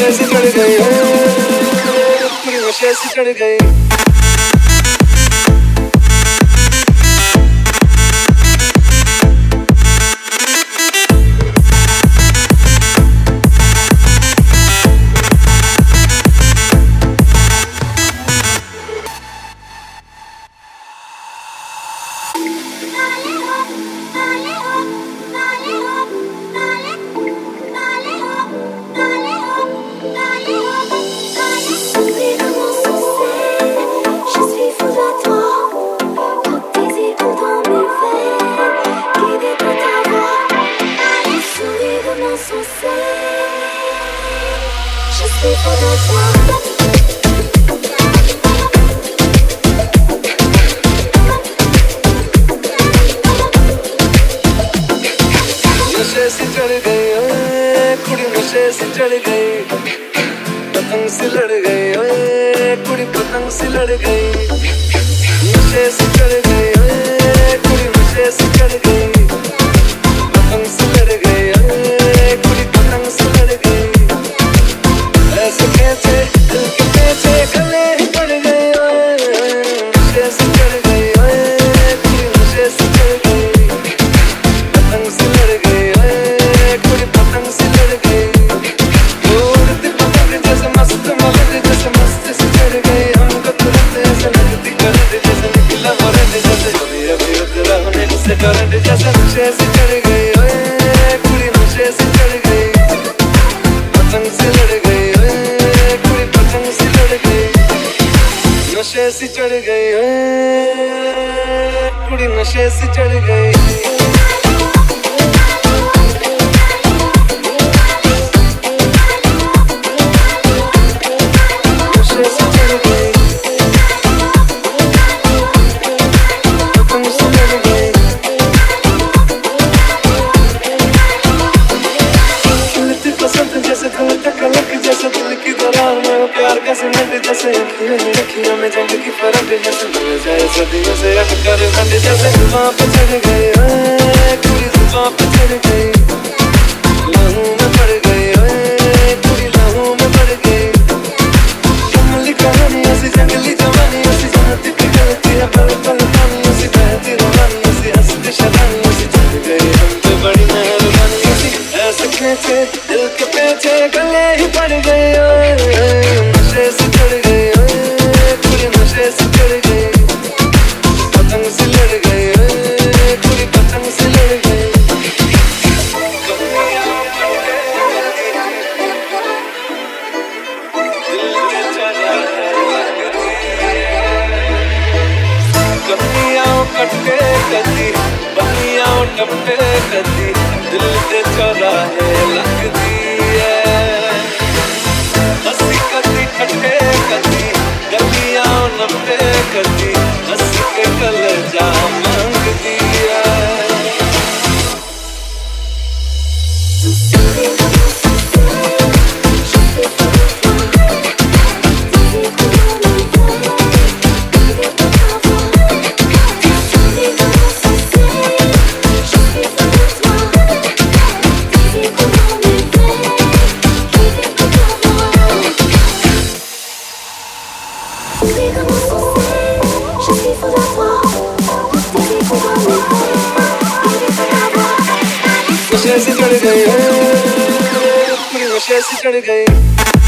नशे से चढ़ गई, पूरी नशे से चढ़ गई। नशे से चढ़ गई, कुड़ी नशे से चढ़ गई, पतंग से लड़ गई, कुड़ी पतंग से लड़ गई। नशे से चढ़ गई, कुड़ी नशे से चढ़ गई, पतंग से लड़ गई, कुड़ी पतंग से लड़ गई। ऐसे कैसे दिल के पीछे गले ही पड़ गए, नशे से चढ़ गई, कुड़ी नशे से चढ़ गई, पतंग से लड़ गई, कुड़ी पतंग से लड़ गई। उड़ती पतंग जैसे मस्त मगज जैसे मस्त से चढ़ गई, हमको तुरंत ऐसे लगती करंट जैसे निकला करंट जैसे अभी उतरा होने से करंट जैसे। नशे से चढ़ गई, कुड़ी नशे से चढ़ गई, पतंग से लड़ गई, कुड़ी पतंग से लड़ गई। नशे से चढ़ गई, कुड़ी नशे से चढ़ गई। प्यार का सीमेंट जैसे अखियों में जंग की फरक जैसे जाए सदियों से अटकर बंद जैसे। जुबां पे चढ़ गए, पूरी जुबां पे चढ़ गई, लहू में पड़ गई, पूरी लहू में पड़ गई। कमली कहानियों से जंगली जवानियों से जानती की गलती है, पल पल पानियों से बहती रवानियों से हंसती शरानियों से चढ़ गई हम पे बड़ी मेहरबानियों से। ऐसे खींचे दिल के पीछे गले ही पड़ गए, नशे से चढ़ गई, पूरी नशे से चढ़ गई, पतंग से लड़ गई, पूरी पतंग से लड़ गई। कन्नियाँ कटके कदी, बनियाँ टपके कदी, दिल के चौराहे लगदी है। हंसी कदी खटके कदी, गलियां नपटे कदी, हंस के कलेजा मांगदी है। नशे से चढ़ गई, पूरी नशे से चढ़ गई।